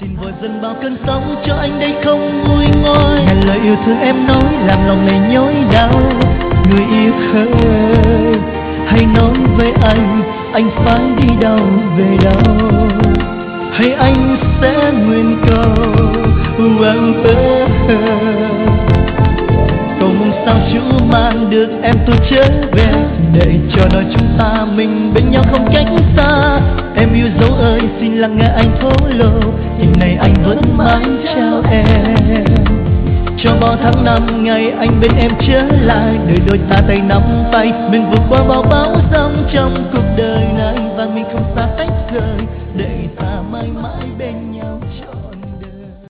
Xin vội dần bao cơn sóng cho anh đây không nguôi ngoai. Ngàn lời yêu thương em nói làm lòng này nhói đau. Người yêu ơi, hãy nói với anh phải đi đâu về đâu. Hay anh sẽ nguyện cầu cầu mong sao Chúa mang được em tôi trở về, để cho đời chúng ta mình bên nhau không cách xa. Em yêu dấu ơi, xin lắng nghe anh thổ lộ, tình này anh vẫn mãi trao em. Cho bao tháng năm ngày anh bên em trở lại, đời đôi ta tay nắm tay, mình vượt qua bao bão giông trong cuộc đời này, và mình không xa cách rời, để ta mãi mãi bên